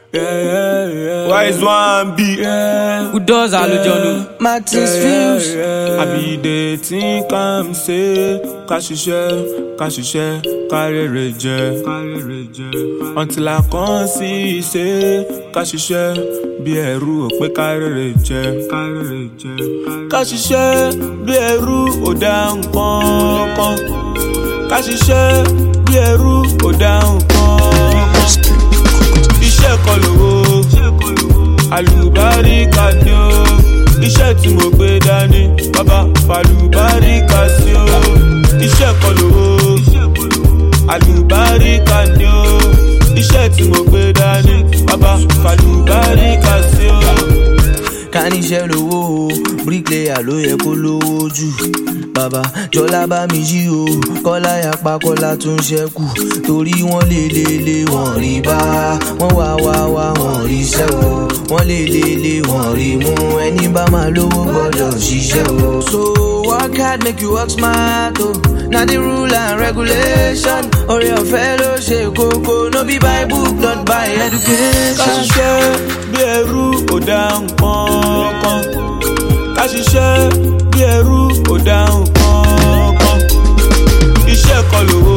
Wise one be who does Alujonu? Martins Fuse. I be the think I'm say Kashishe, carry je. Until I can't see say Kashishe, bí ẹrú ò pé carry je. Kashishe, bí ẹrú ò dá nǹkan kan. Kashishe, bí ẹrú ò dá nǹkan. Iṣẹ́ kọ́ lówó, àlùbáríkà ni ó. Iṣẹ́ tí mo gbé dání, bàbá fàlùbáríkà sí ó. Iṣẹ́ kọ́ lówó, àlùbáríkà ni ó. Iṣẹ́ tí mo gbé dání, bàbá fàlùbáríkà sí ó. Ká níṣẹ́ lówó o, bricklayer ló yẹ kó lówó jù. Bàbá jọlá bá mi jí o, kọ́lá yapa kọ́lá tún ṣẹ́kù. Torí wọ́n lé wọ́n rí bá, wọ́n wá wọ́n rí ṣẹ́ o. Wọ́n lé wọ́n rí mú, ẹni bá máa lówó gbọ́dọ̀ ṣiṣẹ́ o. So work hard make you work smart o, na the rule and regulation. Oore ọ̀fẹ́ ló ṣe kókó, no be by book not by education. Kashishe, bí ẹrú ò dá nǹkan kan. Kashishe, bí ẹrú ò dá nǹkan kan. Iṣẹ́ kọ́ lówó,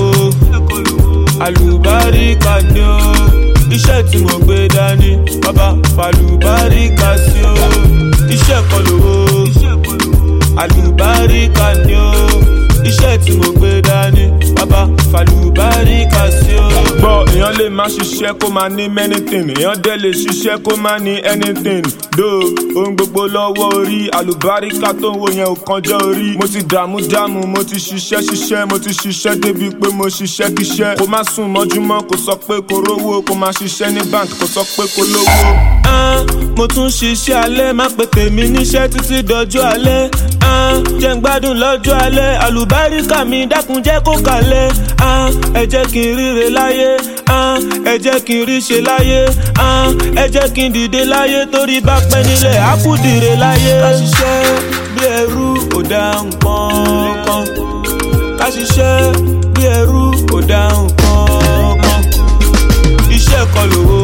àlùbáríkà ni ó. Iṣẹ́ tí mo gbé dání, bàbá fàlùbáríkà sí ó. Iṣẹ́ kọ́ lówó, àlùbáríkà ni ó. Iṣẹ́ tí mo gbé dání, bàbá fàlùbáríkà sí ó. Gbọ́ èèyàn lè má ṣiṣẹ́ kó máa ní many thing, èèyàn dẹ̀ lè ṣiṣẹ́ kó máa ní anything. Ohun gbogbo lọ́wọ́ orí, àlùbáríkà tó ń wo yẹn ò kọjá orí. Mo ti dààmú, mo ti ṣiṣẹ́, mo ti ṣiṣẹ́ débi pé mo ṣiṣẹ́ kíṣẹ́. Kò má sùn mọ́júmọ́, kò sọ pé kò rówó, kò má ṣiṣẹ́ ní bank, kò sọ pé kò lówó. Mo tún ṣiṣẹ́ alẹ́, má pe tèmi níṣẹ́ títí dọjọ́ alẹ́. Jẹ́ n gbádùn lọ́jọ́ alẹ́, àlùbáríkà mi dákun jẹ́ kó kalẹ̀. Ẹ jẹ́ kí n ríre láyé, ẹ jẹ́ kí n rí ṣe láyé, ẹ jẹ́ kí n dìde láyé, torí bá pẹ́ nílẹ̀ á kú dìre láyé. Kashishe, bí ẹrú ò dá nǹkan kan. Kashishe, bí ẹrú ò dá nǹkan kan. Iṣẹ́ kọ́ lówó,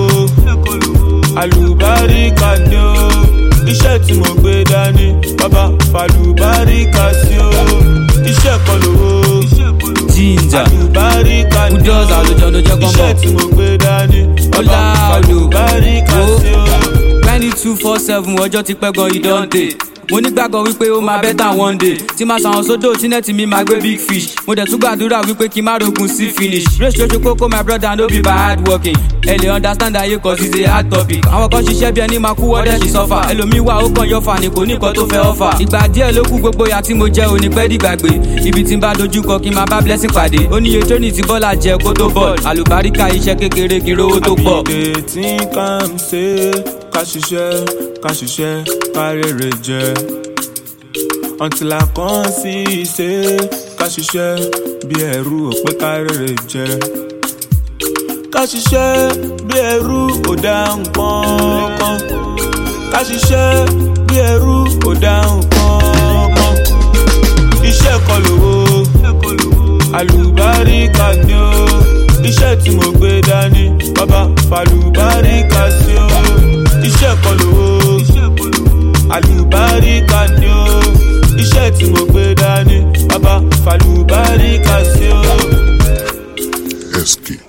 àlùbáríkà ni ó. Iṣẹ́ tí mo gbé dání, bàbá fàlùbáríkà sí ó. Iṣẹ́ kọ́ lówó, Ginger, àlùbáríkà who ni ó. does Alujonu jẹ́ Iṣẹ́ tí mo gbé dání, bàbá fàlùbáríkà sí ó. 2247 ọjọ́ ti pẹ́ gan ìdánde. Mo nígbàgbọ́ wípé ó máa better one day. Tí máa sàwọn sódò tí nẹ́ẹ̀tì mi máa gbé big fish. Mo dẹ̀ tún gbàdúrà wípé kí n má rogun sí finish. Race ṣoṣo kókó my brother no be by hard working. Ẹ lè understand ayé cause it's a hard topic. Àwọn kan ṣiṣẹ́ bí ẹni máa kú wọ́dẹ̀ ṣì sọ́fà. Ẹlòmíì wà ó kàn yọ̀fà ni kò ní nǹkan tó fẹ́ ọ̀fà. Ìgbà díẹ̀ ló kú gbogbo ìyà tí mo jẹ́ òní pẹ́ dìgbàgbé. Ibi tí n bá dojú kọ kí n máa bá blessing pàdé. Ó níye tóní tí bọ́lá jẹ kó tó bọ́ọ̀lù. Àlùbáríkà iṣẹ́ kékeré kí n rówó tó pọ̀. Àbídé tí kà ń ṣe Kashishe, carry je. Until I can't see say Kashishe, bí ẹrú ò pé carry je. Kashishe, bí ẹrú ò dá nǹkan kan. Kashishe, bí ẹrú ò dá nǹkan kan. Iṣẹ́ kọ́ lówó, àlùbáríkà ni ó. Iṣẹ́ tí mo gbé dání, bàbá fàlùbáríkà sí ó. Iṣẹ́ kọ́ lówó, àlùbáríkà ni ó. Iṣẹ́ tí mo gbé dání, bàbá fàlùbáríkà sí ó. SK.